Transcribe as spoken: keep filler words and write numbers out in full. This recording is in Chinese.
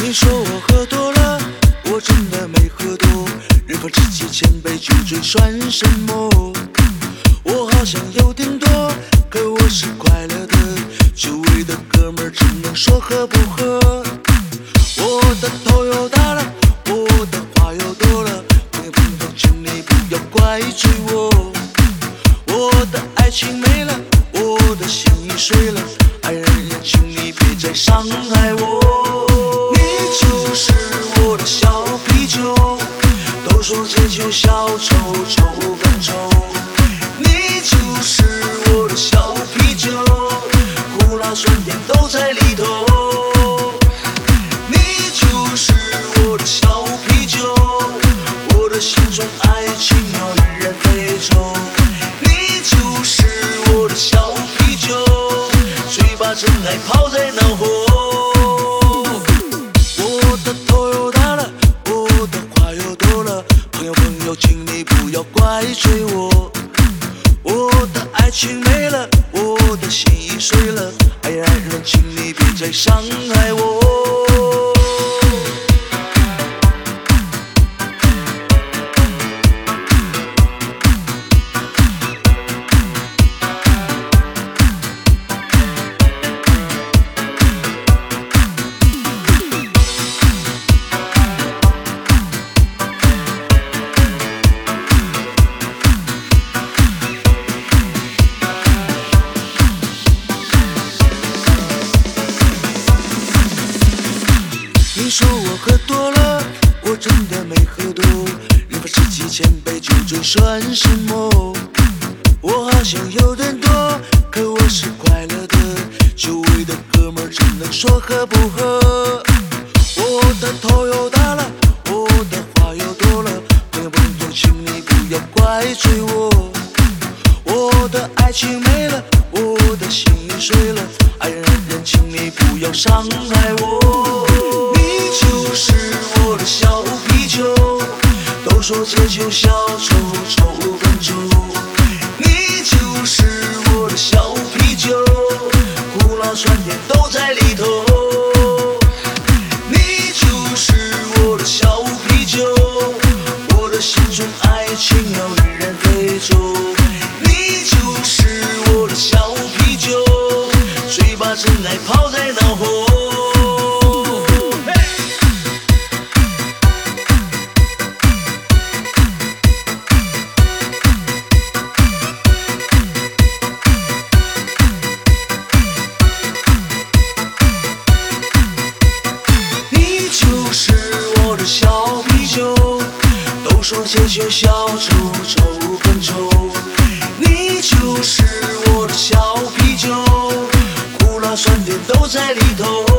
你说我喝多了，我真的没喝多。人逢知己千杯酒醉算什么？我好像有点多，可我是快乐的。周围的哥们儿只能说喝不喝。我的头又大了，我的话又多了，朋友朋友，请你不要怪罪我。我的爱情没了，我的心已碎了，爱人也请你别再伤害我。就是我的小啤酒，都说借酒消愁，愁更愁。你就是我的小啤酒，苦辣酸甜都在里头。你就是我的小啤酒，我的心中爱情要依然飞走。你就是我的小啤酒，嘴巴真爱抛在脑后。请你不要怪罪我，我的爱情没了，我的心已碎了，爱人请你别再伤害我。你说我喝多了，我真的没喝多。人逢知己千杯酒醉算什么？我好像有点多，可我是快乐的。周围的哥们儿只能说喝不喝。我的头又大了，我的话又多了，朋友朋友，请你不要怪罪我。我的爱情没了，我的心已碎了，爱人请你不要伤害我。就是我的小啤酒，都说借酒消愁，愁更愁。你就是我的小啤酒，苦辣酸甜都在里头。你就是我的小啤酒，我的心中爱情要依然飞走。你就是我的小啤酒，嘴巴真爱抛在脑后。小啤酒，都说借酒消愁，愁更愁。你就是我的小啤酒，苦辣酸甜都在里头。